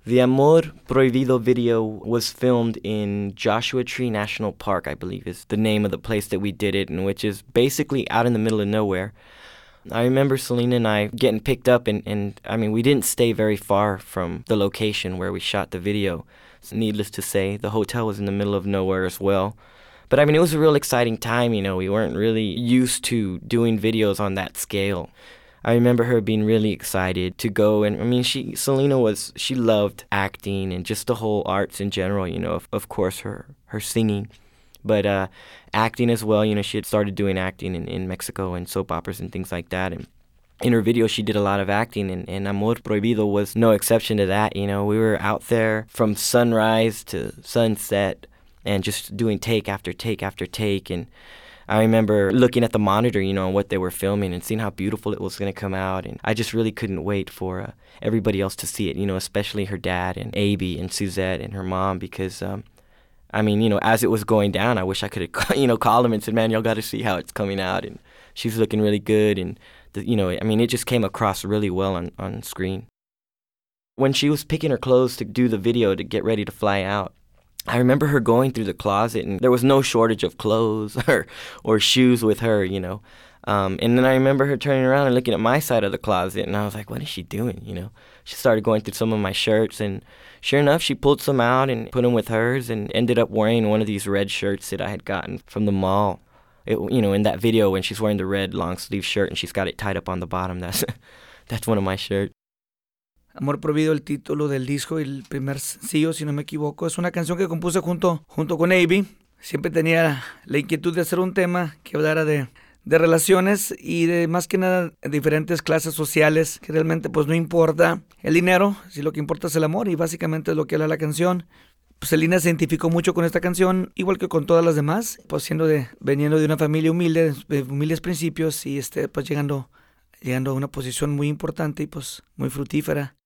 The Amor Prohibido video was filmed in Joshua Tree National Park, I believe is the name of the place that we did it, and which is basically out in the middle of nowhere. I remember Selena and I getting picked up, and I mean, we didn't stay very far from the location where we shot the video. So needless to say, the hotel was in the middle of nowhere as well. But I mean, it was a real exciting time, you know. We weren't really used to doing videos on that scale. I remember her being really excited to go, and I mean, she loved acting and just the whole arts in general, you know, of course her singing, but acting as well, you know, she had started doing acting in Mexico and soap operas and things like that, and in her video she did a lot of acting, and Amor Prohibido was no exception to that, you know. We were out there from sunrise to sunset and just doing take after take after take, and I remember looking at the monitor, you know, what they were filming and seeing how beautiful it was going to come out. And I just really couldn't wait for everybody else to see it, you know, especially her dad and Abby and Suzette and her mom, because, I mean, you know, as it was going down, I wish I could have, you know, called them and said, man, y'all got to see how it's coming out. And she's looking really good. And, you know, I mean, it just came across really well on screen. When she was picking her clothes to do the video to get ready to fly out, I remember her going through the closet, and there was no shortage of clothes or shoes with her, you know. And then I remember her turning around and looking at my side of the closet, and I was like, what is she doing, you know? She started going through some of my shirts, and sure enough, she pulled some out and put them with hers and ended up wearing one of these red shirts that I had gotten from the mall. You know, in that video when she's wearing the red long-sleeve shirt and she's got it tied up on the bottom, that's one of my shirts. Amor Prohibido, el título del disco y el primer sencillo, si no me equivoco. Es una canción que compuse junto con Abby. Siempre tenía la inquietud de hacer un tema que hablara de relaciones y de más que nada diferentes clases sociales, que realmente pues no importa el dinero, si lo que importa es el amor, y básicamente es lo que habla la canción. Pues Selena se identificó mucho con esta canción, igual que con todas las demás, pues veniendo de una familia humilde, de humildes principios, y pues llegando a una posición muy importante y pues muy fructífera.